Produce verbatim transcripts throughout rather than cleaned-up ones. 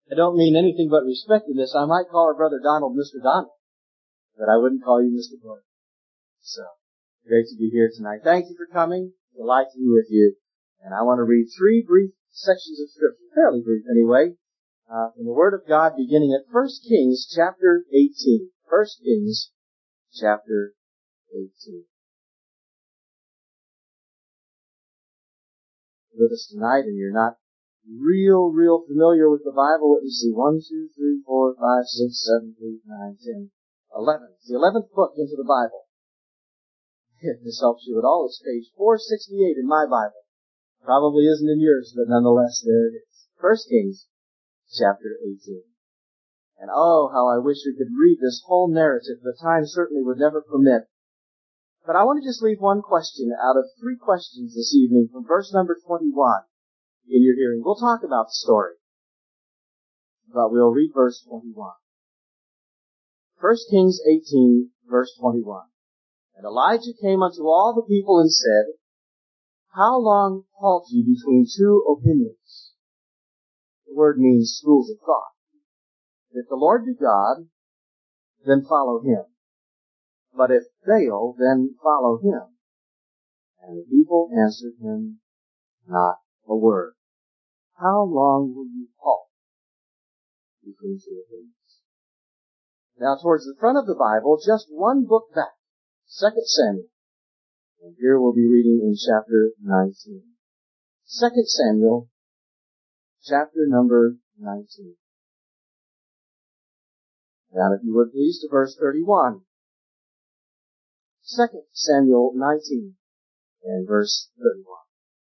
I don't mean anything but respect in this. I might call our brother Donald Mister Donald, but I wouldn't call you Mister Gordon. So, great to be here tonight. Thank you for coming. Delight to be with you. And I want to read three brief sections of Scripture, fairly brief anyway, uh, from the Word of God beginning at First Kings chapter eighteen. First Kings chapter eighteen. With us tonight and you're not real, real familiar with the Bible, let me see, one, two, three, four, five, six, seven, eight, nine, ten, eleven. It's the eleventh book into the Bible. If this helps you at all, it's page four sixty-eight in my Bible. Probably isn't in yours, but nonetheless, there it is. First Kings chapter eighteen. And oh, how I wish we could read this whole narrative. The time certainly would never permit. But I want to just leave one question out of three questions this evening from verse number twenty-one in your hearing. We'll talk about the story, but we'll read verse twenty-one. First Kings eighteen, verse twenty-one. And Elijah came unto all the people and said, How long halt ye between two opinions? The word means schools of thought. If the Lord be God, then follow him. But if Baal, then follow him. And the people answered him not a word. How long will you halt between two opinions? Now, towards the front of the Bible, just one book back, Second Samuel. And here we'll be reading in chapter nineteen. Second Samuel, chapter number nineteen. Now, if you would please, to verse thirty-one. Second Samuel nineteen and verse thirty-one.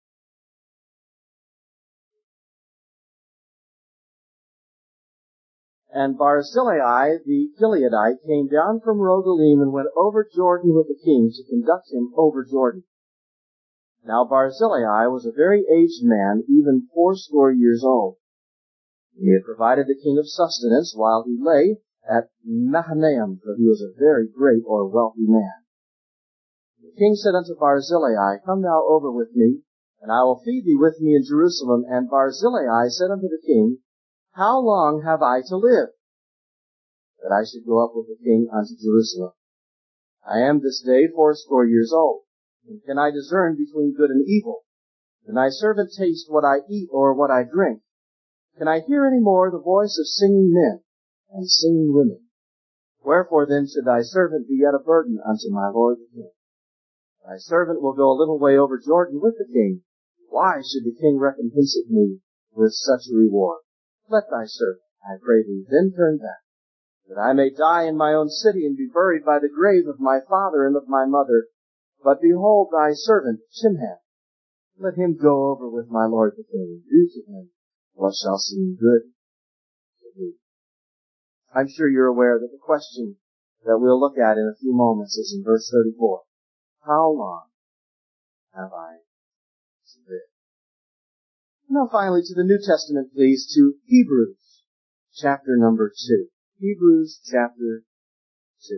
And Barzillai the Gileadite came down from Rogelim and went over Jordan with the king to conduct him over Jordan. Now Barzillai was a very aged man, even fourscore years old. He had provided the king of sustenance while he lay at Mahanaim, for he was a very great or wealthy man. The king said unto Barzillai, Come thou over with me, and I will feed thee with me in Jerusalem. And Barzillai said unto the king, How long have I to live, that I should go up with the king unto Jerusalem? I am this day fourscore years old, and can I discern between good and evil? Can thy servant taste what I eat or what I drink? Can I hear any more the voice of singing men and singing women? Wherefore then should thy servant be yet a burden unto my lord the king? Thy servant will go a little way over Jordan with the king. Why should the king recompense me with such a reward? Let thy servant, I pray thee, then turn back, that I may die in my own city and be buried by the grave of my father and of my mother. But behold thy servant, Chimham. Let him go over with my lord the king, and do to him what shall seem good to thee. I'm sure you're aware that the question that we'll look at in a few moments is in verse thirty-four. How long have I to live? Now finally to the New Testament, please, to Hebrews, chapter number two. Hebrews, chapter two.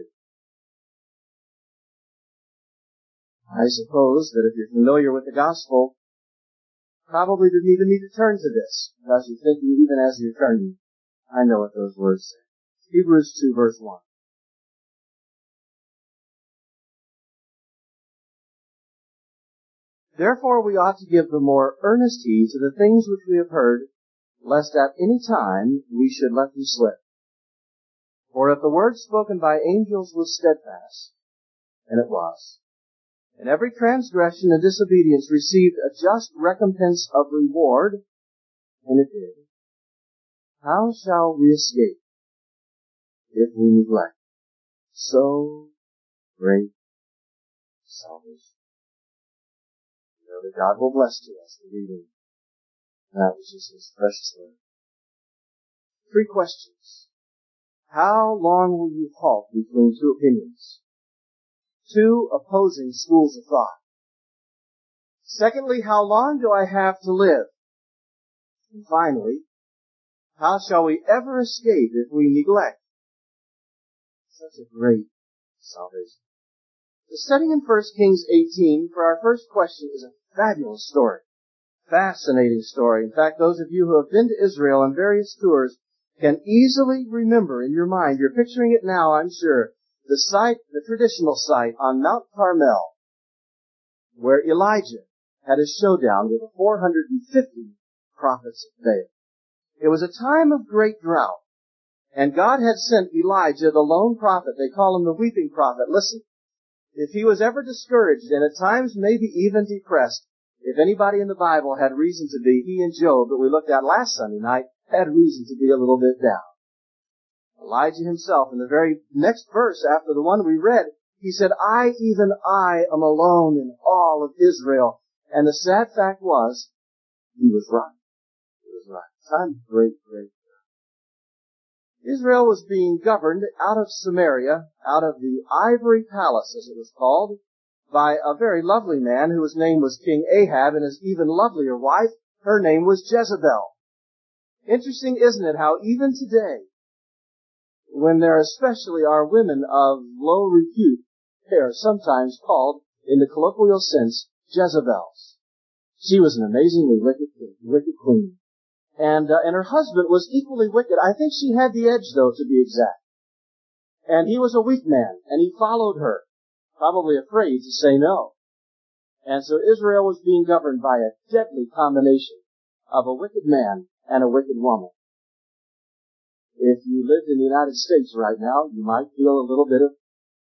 I suppose that if you're familiar with the gospel, probably didn't even need to turn to this, because you're thinking even as you're turning, I know what those words say. Hebrews two, verse one. Therefore we ought to give the more earnest heed to the things which we have heard, lest at any time we should let them slip. For if the word spoken by angels was steadfast, and it was, and every transgression and disobedience received a just recompense of reward, and it did, how shall we escape if we neglect so great salvation? That God will bless to us the reading that which is His precious word. Three questions. How long will you halt between two opinions? Two opposing schools of thought. Secondly, how long do I have to live? And finally, how shall we ever escape if we neglect such a great salvation? The setting in First Kings eighteen for our first question is a fabulous story. Fascinating story. In fact, those of you who have been to Israel on various tours can easily remember in your mind, you're picturing it now, I'm sure, the site, the traditional site on Mount Carmel, where Elijah had a showdown with the four hundred fifty prophets of Baal. It was a time of great drought, and God had sent Elijah, the lone prophet. They call him the weeping prophet. Listen, if he was ever discouraged, and at times maybe even depressed, if anybody in the Bible had reason to be, he and Job, that we looked at last Sunday night, had reason to be a little bit down. Elijah himself, in the very next verse after the one we read, he said, I, even I, am alone in all of Israel. And the sad fact was, he was right. He was right. Time of great, great drought. Israel was being governed out of Samaria, out of the ivory palace, as it was called, by a very lovely man whose name was King Ahab, and his even lovelier wife, her name was Jezebel. Interesting, isn't it, how even today, when there especially are women of low repute, they are sometimes called, in the colloquial sense, Jezebels. She was an amazingly wicked, wicked queen. And, uh, and her husband was equally wicked. I think she had the edge, though, to be exact. And he was a weak man, and he followed her, probably afraid to say no. And so Israel was being governed by a deadly combination of a wicked man and a wicked woman. If you lived in the United States right now, you might feel a little bit of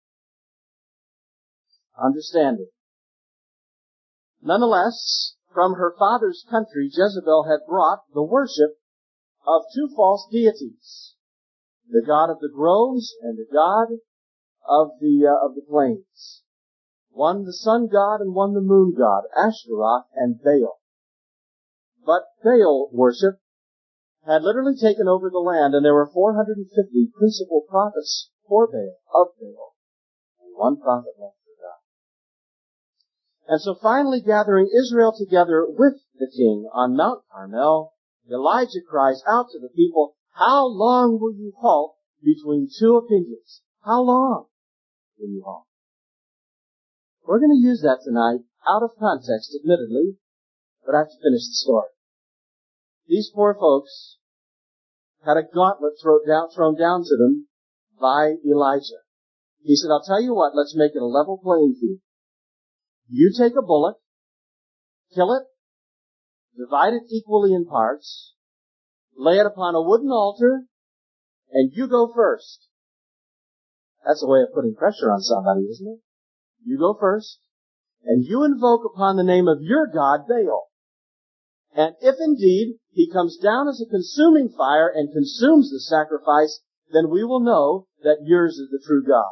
understanding. Nonetheless, from her father's country, Jezebel had brought the worship of two false deities, the god of the groves and the god of the uh, of the plains. One the sun god and one the moon god, Ashtaroth and Baal. But Baal worship had literally taken over the land, and there were four hundred fifty principal prophets for Baal, of Baal, and one prophet left for God. And so finally gathering Israel together with the king on Mount Carmel, Elijah cries out to the people, how long will you halt between two opinions? How long will you halt? We're going to use that tonight, out of context, admittedly, but I have to finish the story. These poor folks had a gauntlet thrown down, thrown down to them by Elijah. He said, I'll tell you what, let's make it a level playing field. You take a bullock, kill it, divide it equally in parts, lay it upon a wooden altar, and you go first. That's a way of putting pressure on somebody, isn't it? You go first, and you invoke upon the name of your god, Baal. And if indeed he comes down as a consuming fire and consumes the sacrifice, then we will know that yours is the true God.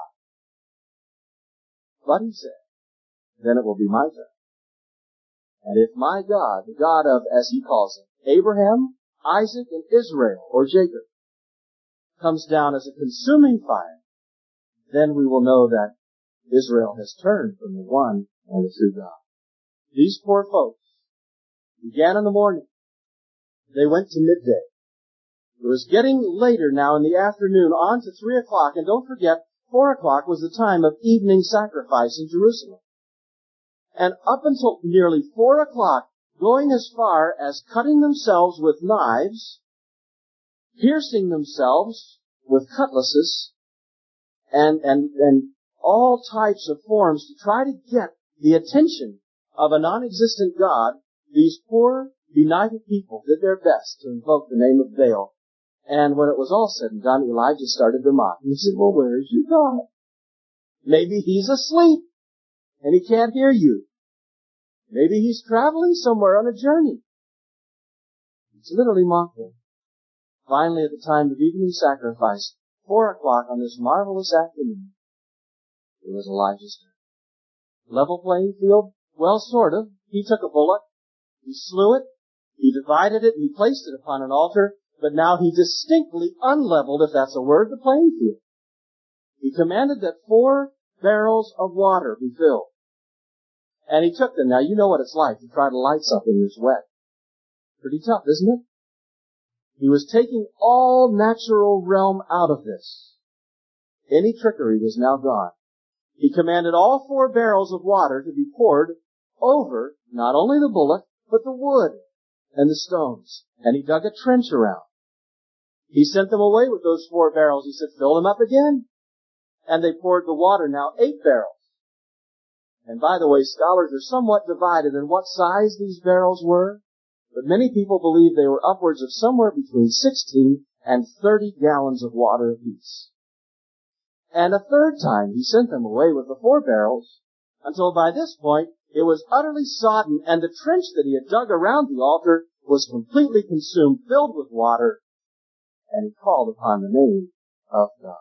But he said, then it will be my turn. And if my God, the God of, as he calls it, Abraham, Isaac, and Israel, or Jacob, comes down as a consuming fire, then we will know that Israel has turned from the one and the true God. These poor folks began in the morning. They went to midday. It was getting later now in the afternoon, on to three o'clock, and don't forget, four o'clock was the time of evening sacrifice in Jerusalem. And up until nearly four o'clock, going as far as cutting themselves with knives, piercing themselves with cutlasses, and, and, and all types of forms to try to get the attention of a non-existent God, these poor, benighted people did their best to invoke the name of Baal. And when it was all said and done, Elijah started to mock. He said, well, where is your God? Maybe he's asleep, and he can't hear you. Maybe he's traveling somewhere on a journey. It's literally mocking. Finally, at the time of evening sacrifice, four o'clock on this marvelous afternoon, it was Elijah's turn. Level playing field? Well, sort of. He took a bullock, he slew it, he divided it, he placed it upon an altar, but now he distinctly unleveled, if that's a word, the playing field. He commanded that four barrels of water be filled. And he took them. Now, you know what it's like to try to light something that's wet. Pretty tough, isn't it? He was taking all natural realm out of this. Any trickery was now gone. He commanded all four barrels of water to be poured over not only the bullock, but the wood and the stones. And he dug a trench around. He sent them away with those four barrels. He said, fill them up again. And they poured the water, now eight barrels. And by the way, scholars are somewhat divided in what size these barrels were, but many people believe they were upwards of somewhere between sixteen and thirty gallons of water apiece. And a third time he sent them away with the four barrels, until by this point it was utterly sodden, and the trench that he had dug around the altar was completely consumed, filled with water, and he called upon the name of God.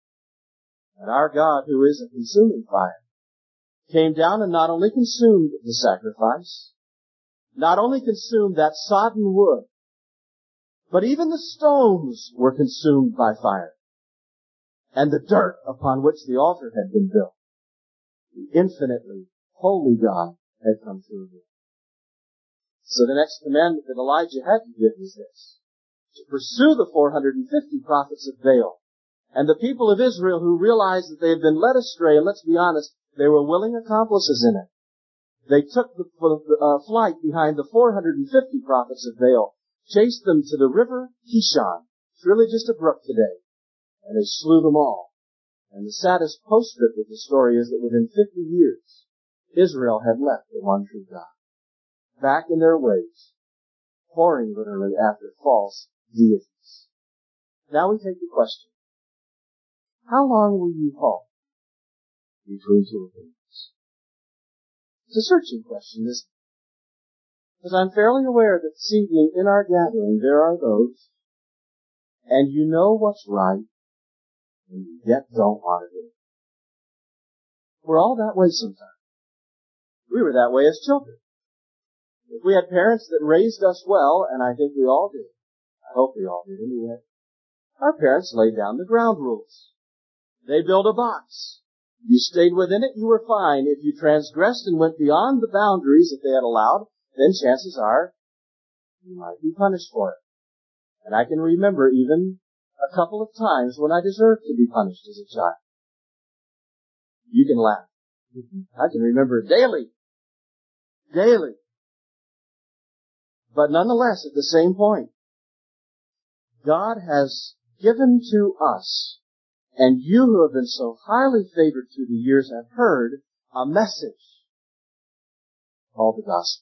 And our God, who is a consuming fire, came down and not only consumed the sacrifice, not only consumed that sodden wood, but even the stones were consumed by fire, and the dirt upon which the altar had been built. The infinitely holy God had come through here. So the next commandment that Elijah had to give was this: to pursue the four hundred fifty prophets of Baal. And the people of Israel, who realized that they had been led astray, and let's be honest, they were willing accomplices in it. They took the uh, flight behind the four hundred fifty prophets of Baal, chased them to the river Kishon. It's really just a brook today. And they slew them all. And the saddest postscript of the story is that within fifty years, Israel had left the one true God, back in their ways, whoring literally after false deities. Now we take the question: how long will you halt between two opinions? It's a searching question, isn't it? Because I'm fairly aware that this evening in our gathering there are those, and you know what's right, and you yet don't want to do it. We're all that way sometimes. We were that way as children. If we had parents that raised us well, and I think we all did, I hope we all did anyway, our parents laid down the ground rules. They built a box. You stayed within it, you were fine. If you transgressed and went beyond the boundaries that they had allowed, then chances are you might be punished for it. And I can remember even a couple of times when I deserved to be punished as a child. You can laugh. I can remember it daily. Daily. But nonetheless, at the same point, God has given to us, and you who have been so highly favored through the years have heard, a message called the gospel.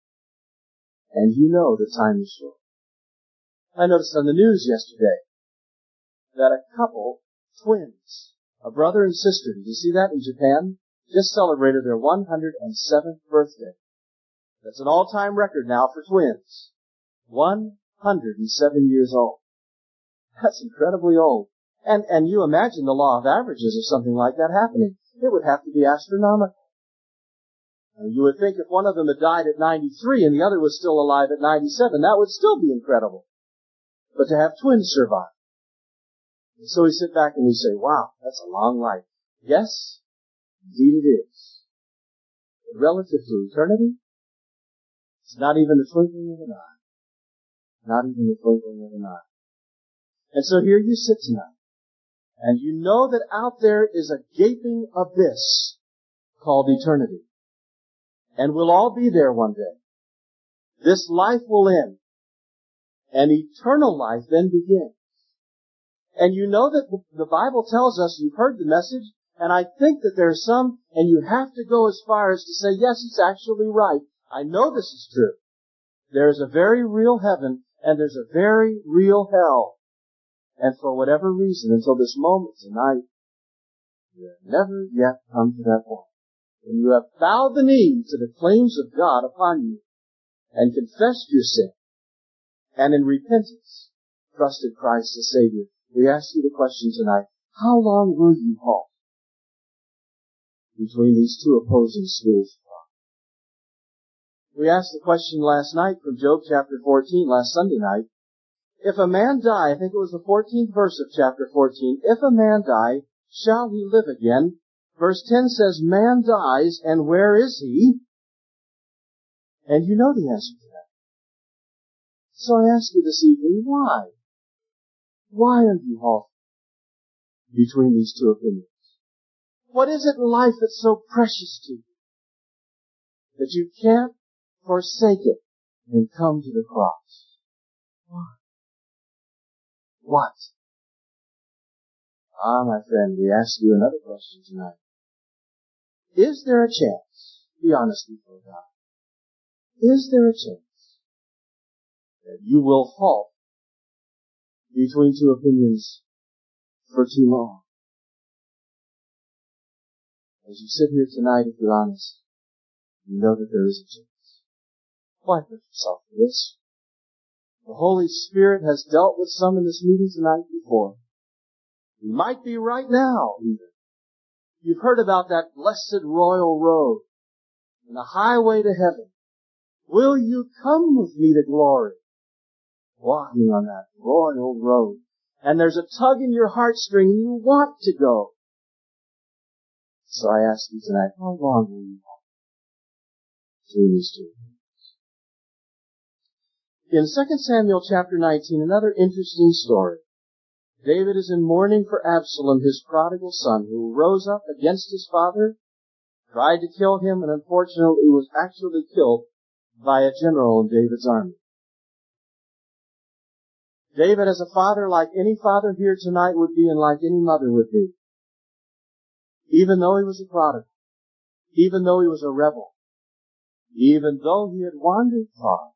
And you know the time is short. I noticed on the news yesterday that a couple, twins, a brother and sister, did you see that in Japan? Just celebrated their one hundred seventh birthday. That's an all-time record now for twins. one hundred seven years old. That's incredibly old. And, and you imagine the law of averages of something like that happening. It would have to be astronomical. And you would think if one of them had died at ninety-three and the other was still alive at ninety-seven, that would still be incredible. But to have twins survive. And so we sit back and we say, wow, that's a long life. Yes, indeed it is. But relative to eternity, it's not even the twinkling of an eye. Not even the twinkling of an eye. And so here you sit tonight. And you know that out there is a gaping abyss called eternity. And we'll all be there one day. This life will end. And eternal life then begins. And you know that the Bible tells us, you've heard the message, and I think that there's some, and you have to go as far as to say, yes, it's actually right. I know this is true. There's a very real heaven, and there's a very real hell. And for whatever reason, until this moment tonight, you have never yet come to that point. When you have bowed the knee to the claims of God upon you, and confessed your sin, and in repentance, trusted Christ as Savior, we ask you the question tonight, how long will you halt between these two opposing schools of thought? We asked the question last night from Job chapter fourteen, last Sunday night. If a man die, I think it was the fourteenth verse of chapter fourteen, if a man die, shall he live again? Verse ten says, man dies, and where is he? And you know the answer to that. So I ask you this evening, why? Why are you halting between these two opinions? What is it in life that's so precious to you that you can't forsake it and come to the cross? Why? What? Ah, my friend, we ask you another question tonight. Is there a chance, be honest before God, is there a chance that you will halt between two opinions for too long? As you sit here tonight, if you're honest, you know that there is a chance. Why put yourself to this? The Holy Spirit has dealt with some in this meeting tonight before. He might be right now, even. You've heard about that blessed royal road and the highway to heaven. Will you come with me to glory? Walking on that royal road. And there's a tug in your heartstring and you want to go. So I ask you tonight, how long will you walk through these two things? In Second Samuel chapter nineteen, another interesting story. David is in mourning for Absalom, his prodigal son, who rose up against his father, tried to kill him, and unfortunately was actually killed by a general in David's army. David, as a father, like any father here tonight would be, and like any mother would be, even though he was a prodigal, even though he was a rebel, even though he had wandered far,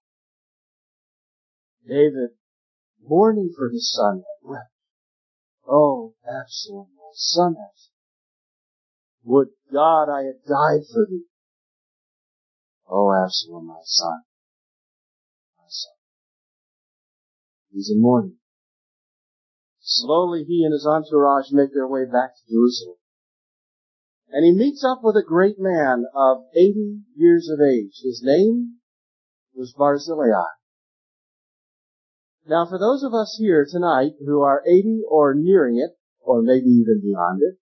David, mourning for his son, wept. Oh, Absalom, my son, Absalom, would God I had died for thee. Oh, Absalom, my son, my son. He's in mourning. Slowly he and his entourage make their way back to Jerusalem. And he meets up with a great man of eighty years of age. His name was Barzillai. Now, for those of us here tonight who are eighty or nearing it, or maybe even beyond it,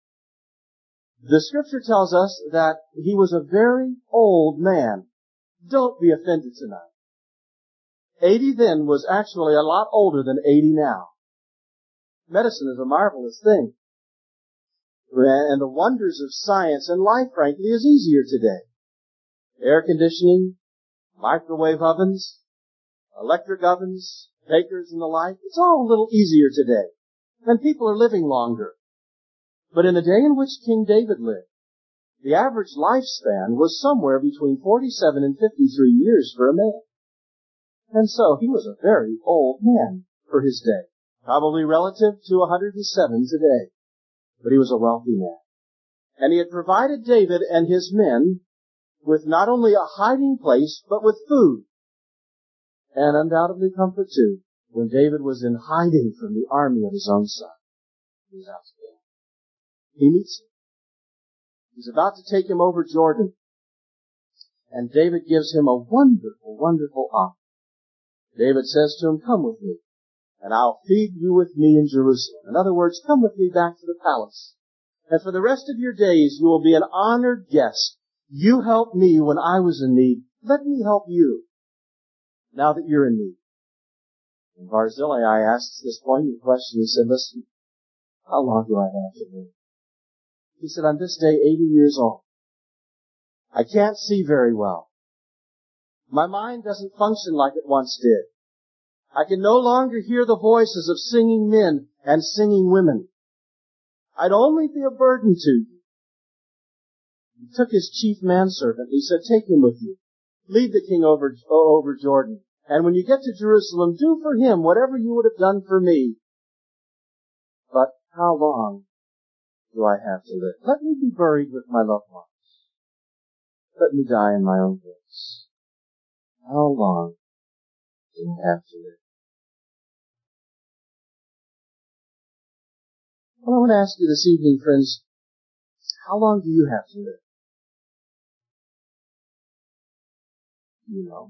the Scripture tells us that he was a very old man. Don't be offended tonight. eighty then was actually a lot older than eighty now. Medicine is a marvelous thing. And the wonders of science and life, frankly, is easier today. Air conditioning, microwave ovens, electric ovens, bakers and the like, it's all a little easier today. And people are living longer. But in the day in which King David lived, the average lifespan was somewhere between forty-seven and fifty-three years for a man. And so he was a very old man for his day. Probably relative to one hundred seven today. But he was a wealthy man. And he had provided David and his men with not only a hiding place, but with food. And undoubtedly comfort too, when David was in hiding from the army of his own son. He was out to kill him. He meets him. He's about to take him over Jordan. And David gives him a wonderful, wonderful offer. David says to him, come with me, and I'll feed you with me in Jerusalem. In other words, come with me back to the palace. And for the rest of your days, you will be an honored guest. You helped me when I was in need. Let me help you now that you're in need. And Barzillai asked this poignant question. He said, listen, how long do I have to live? He said, on this day, eighty years old. I can't see very well. My mind doesn't function like it once did. I can no longer hear the voices of singing men and singing women. I'd only be a burden to you. He took his chief manservant. He said, take him with you. Lead the king over, over Jordan. And when you get to Jerusalem, do for him whatever you would have done for me. But how long do I have to live? Let me be buried with my loved ones. Let me die in my own place. How long do I have to live? Well, I want to ask you this evening, friends, how long do you have to live? You know.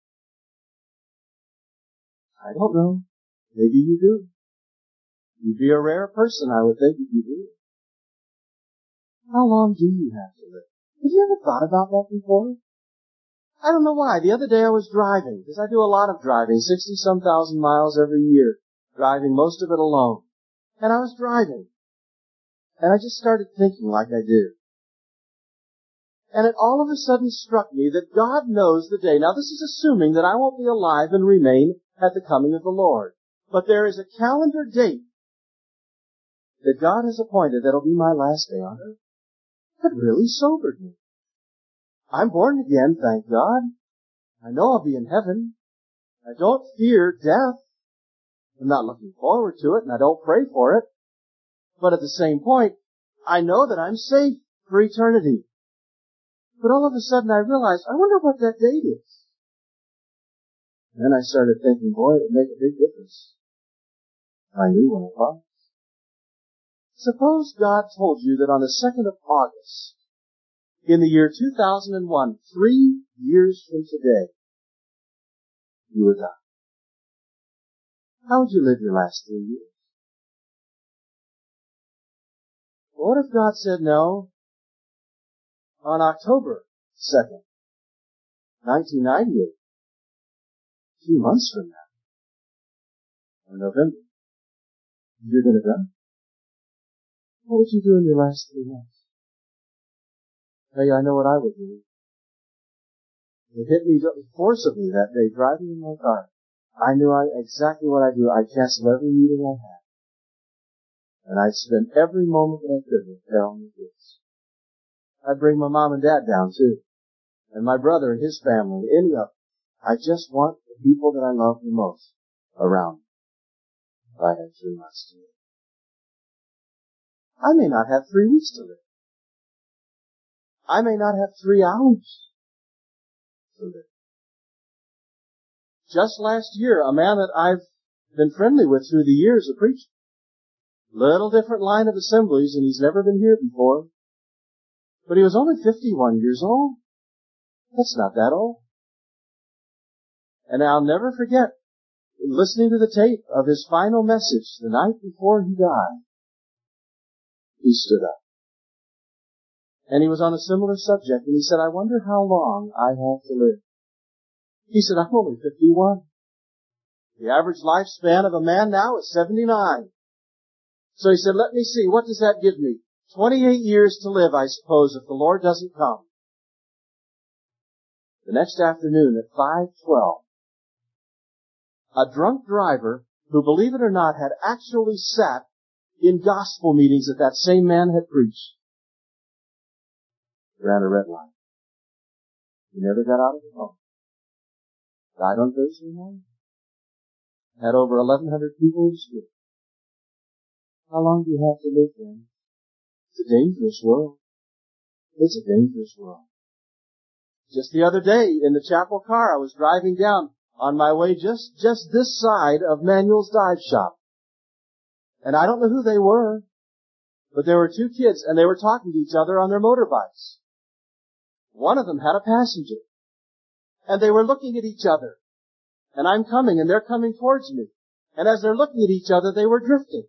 I don't know. Maybe you do. You'd be a rare person, I would think, if you do. How long do you have to live? Have you ever thought about that before? I don't know why. The other day I was driving, because I do a lot of driving, sixty-some thousand miles every year, driving most of it alone. And I was driving. And I just started thinking like I do. And it all of a sudden struck me that God knows the day. Now this is assuming that I won't be alive and remain at the coming of the Lord. But there is a calendar date that God has appointed that'll be my last day on earth. That really sobered me. I'm born again, thank God. I know I'll be in heaven. I don't fear death. I'm not looking forward to it, and I don't pray for it. But at the same point, I know that I'm safe for eternity. But all of a sudden I realized, I wonder what that date is. And then I started thinking, boy, it would make a big difference. I knew when it was. Suppose God told you that on the second of August, in the year two thousand one, three years from today, you would die. How would you live your last three years? What if God said no? On October second, nineteen ninety-eight, a few months from now, or November, you're going to die. What would you do in your last three months? Hey, I know what I would do. It hit me forcibly that day driving in my car. I knew I, exactly what I'd do. I'd cancel every meeting I had. And I'd spend every moment that I could with Carol and the kids. I'd bring my mom and dad down too. And my brother and his family, any of them. I just want the people that I love the most around me. I had three months to live. I may not have three weeks to live. I may not have three hours to live. Just last year, a man that I've been friendly with through the years of preaching, little different line of assemblies, and he's never been here before, but he was only fifty-one years old. That's not that old. And I'll never forget listening to the tape of his final message the night before he died. He stood up. And he was on a similar subject, and he said, I wonder how long I have to live. He said, I'm only fifty-one. The average lifespan of a man now is seventy-nine. So he said, let me see, what does that give me? twenty-eight years to live, I suppose, if the Lord doesn't come. The next afternoon at five twelve, a drunk driver, who, believe it or not, had actually sat in gospel meetings that that same man had preached, ran a red light. He never got out of the home. Died on Thursday morning. Had over eleven hundred people in school. How long do you have to live, then? It's a dangerous world. It's a dangerous world. Just the other day, in the chapel car, I was driving down on my way just, just this side of Manuel's Dive Shop. And I don't know who they were, but there were two kids, and they were talking to each other on their motorbikes. One of them had a passenger. And they were looking at each other. And I'm coming, and they're coming towards me. And as they're looking at each other, they were drifting.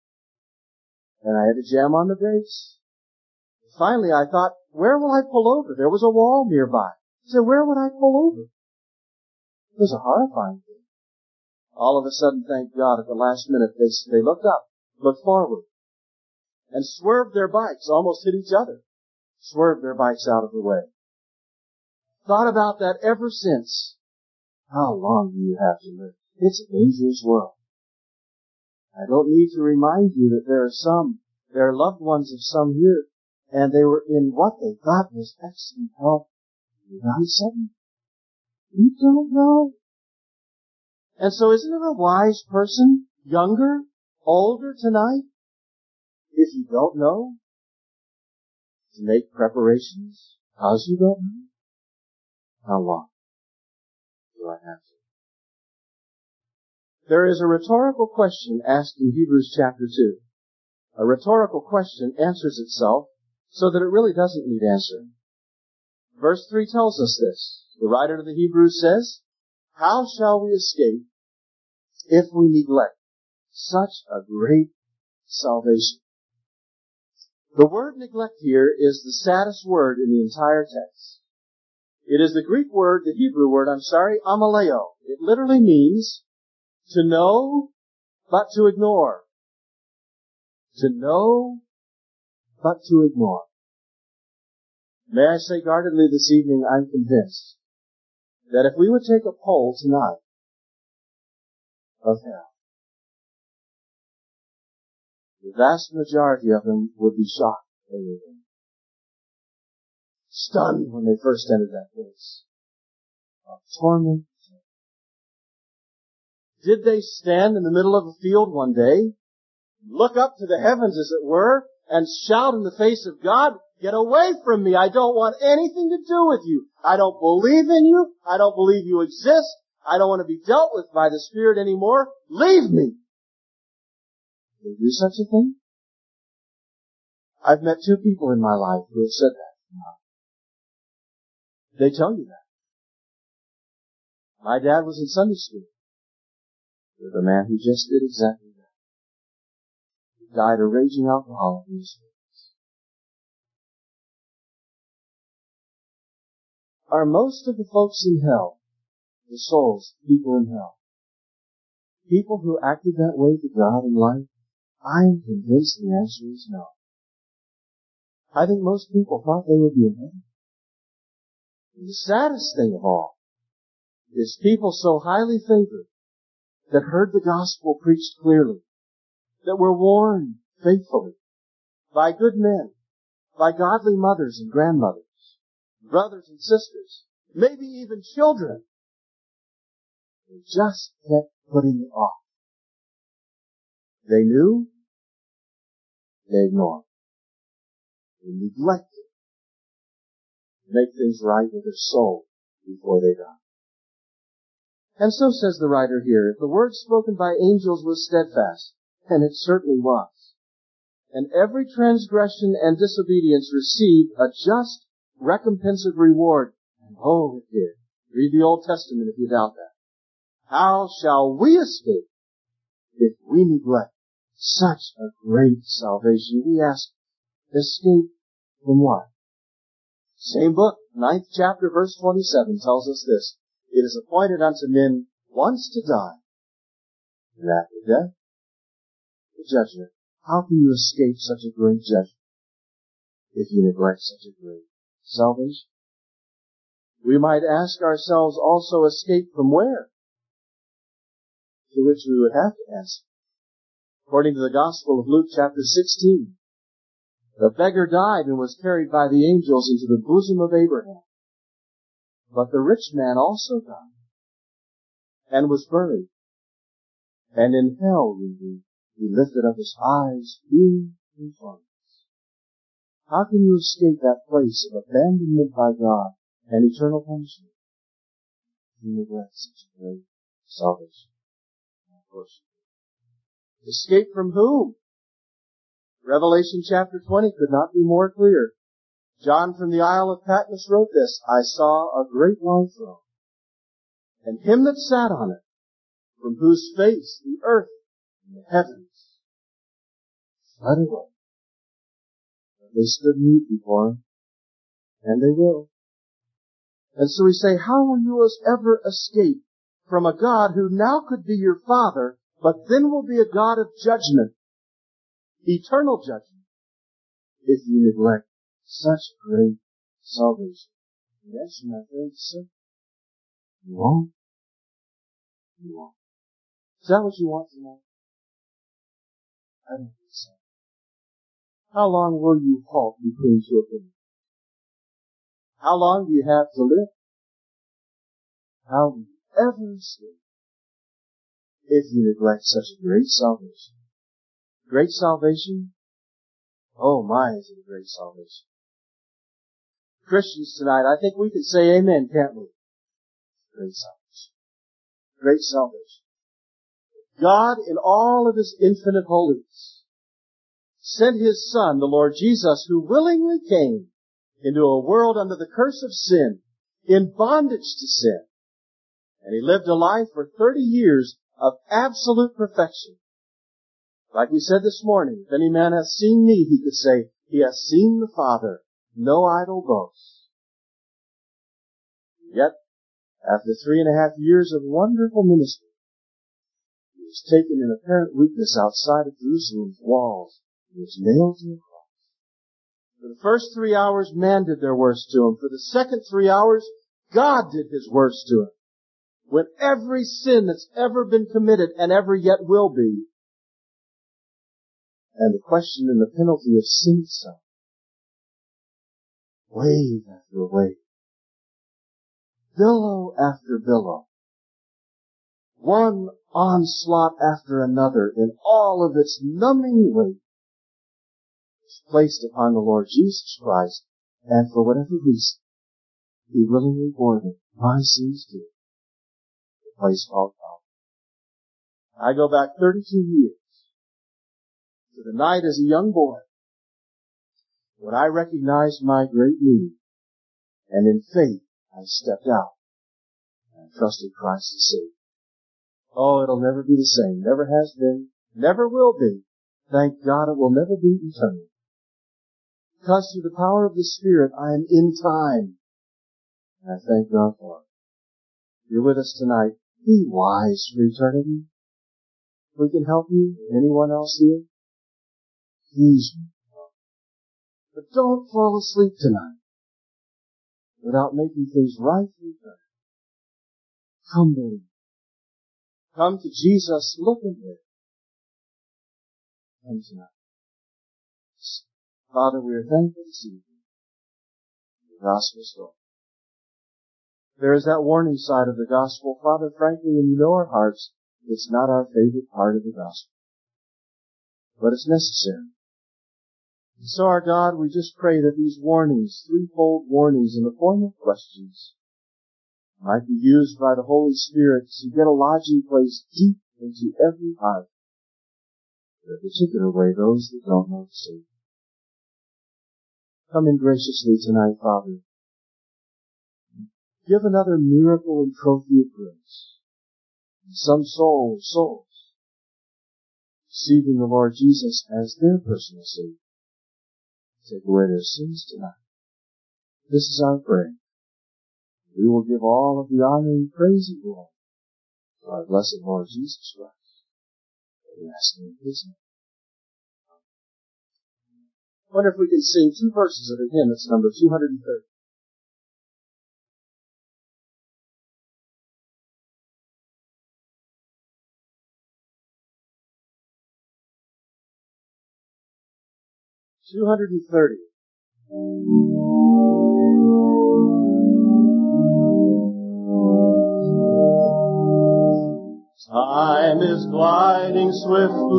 And I had to jam on the brakes. Finally, I thought, where will I pull over? There was a wall nearby. I said, where would I pull over? It was a horrifying thing. All of a sudden, thank God, at the last minute, they, they looked up, looked forward, and swerved their bikes, almost hit each other. Swerved their bikes out of the way. Thought about that ever since. How long do you have to live? It's a dangerous world. I don't need to remind you that there are some, there are loved ones of some here, and they were in what they thought was excellent health. All of a sudden, you don't know. And so isn't it a wise person, younger, older tonight, if you don't know, to make preparations because you don't know? How long do I have to? There is a rhetorical question asked in Hebrews chapter two. A rhetorical question answers itself so that it really doesn't need answering. Verse three tells us this. The writer of the Hebrews says, how shall we escape if we neglect such a great salvation? The word neglect here is the saddest word in the entire text. It is the Greek word, the Hebrew word, I'm sorry, amaleo. It literally means to know, but to ignore. To know, but to ignore. May I say guardedly this evening, I'm convinced that if we would take a poll tonight of hell, the vast majority of them would be shocked. They were stunned when they first entered that place of torment. Did they stand in the middle of a field one day, look up to the heavens, as it were, and shout in the face of God, "Get away from me. I don't want anything to do with you. I don't believe in you. I don't believe you exist. I don't want to be dealt with by the Spirit anymore. Leave me." Did they do such a thing? I've met two people in my life who have said that. They tell you that. My dad was in Sunday school with a man who just did exactly that. He died a raging alcoholic in his thirties. Are most of the folks in hell, the souls, people in hell, people who acted that way to God in life? I am convinced the answer is no. I think most people thought they would be in heaven. And the saddest thing of all is people so highly favored that heard the gospel preached clearly, that were warned faithfully by good men, by godly mothers and grandmothers, brothers and sisters, maybe even children. They just kept putting it off. They knew, they ignored. They neglected to make things right with their soul before they died. And so says the writer here, if the word spoken by angels was steadfast, and it certainly was, and every transgression and disobedience received a just recompensive reward, and oh, it did. Read the Old Testament if you doubt that. How shall we escape if we neglect such a great salvation? We ask, escape from what? Same book, ninth chapter, verse twenty-seven tells us this. It is appointed unto men once to die, and after death, the judgment. How can you escape such a great judgment if you neglect such a great salvation? We might ask ourselves also, escape from where? To which we would have to answer, according to the Gospel of Luke chapter sixteen, the beggar died and was carried by the angels into the bosom of Abraham. But the rich man also died and was buried. And in hell, we read, he lifted up his eyes being in flames. How can you escape that place of abandonment by God and eternal punishment? You neglect such a great salvation. Of course. Escape from whom? Revelation chapter twenty could not be more clear. John from the Isle of Patmos wrote this, I saw a great white throne, and him that sat on it, from whose face the earth and the heavens fled away. But they stood mute before him, and they will. And so we say, how will you ever escape from a God who now could be your Father, but then will be a God of judgment, eternal judgment, if you neglect such great salvation? Yes, my friend, sir. You won't. You won't. Is that what you want tonight? I don't think so. How long will you halt between two opinions? How long do you have to live? How will you ever escape if you neglect such a great salvation? Great salvation? Oh my, is it a great salvation. Christians tonight, I think we can say amen, can't we? Great salvation. Great salvation. God, in all of His infinite holiness, sent His Son, the Lord Jesus, who willingly came into a world under the curse of sin, in bondage to sin. And He lived a life for thirty years of absolute perfection. Like we said this morning, if any man has seen me, he could say, he has seen the Father. No idle boast. Yet, after three and a half years of wonderful ministry, He was taken in apparent weakness outside of Jerusalem's walls. He was nailed to a cross. For the first three hours, man did their worst to Him. For the second three hours, God did His worst to Him. When every sin that's ever been committed and ever yet will be and the question and the penalty of sin itself. Wave after wave. Billow after billow. One onslaught after another in all of its numbing weight was placed upon the Lord Jesus Christ, and for whatever reason, He willingly bore them. My sins did. The place called Calvary. I go back thirty-two years to the night as a young boy when I recognized my great need, and in faith I stepped out and trusted Christ as Savior. Oh, it'll never be the same. Never has been. Never will be. Thank God it will never be eternal. Because through the power of the Spirit I am in time. And I thank God for it. You're with us tonight. Be wise for eternity. If we can help you, anyone else here, please me. But don't fall asleep tonight without making things right for eternity. Come believe. Come to Jesus. Look at Him. Come tonight. Father, we are thankful to see you. The gospel story. There is that warning side of the gospel. Father, frankly, and you know our hearts, it's not our favorite part of the gospel. But it's necessary. And so, our God, we just pray that these warnings, threefold warnings in the form of questions, might be used by the Holy Spirit to get a lodging place deep into every heart. In a particular way, those that don't know the Savior. Come in graciously tonight, Father. Give another miracle and trophy of grace. And some soul, souls, receiving the Lord Jesus as their personal Savior. Take away their sins tonight. This is our prayer. We will give all of the honor and praise and glory to our blessed Lord Jesus Christ. We ask in His name. I wonder if we can sing two verses of a hymn. It's number two hundred thirty. two hundred thirty. Time is gliding swiftly.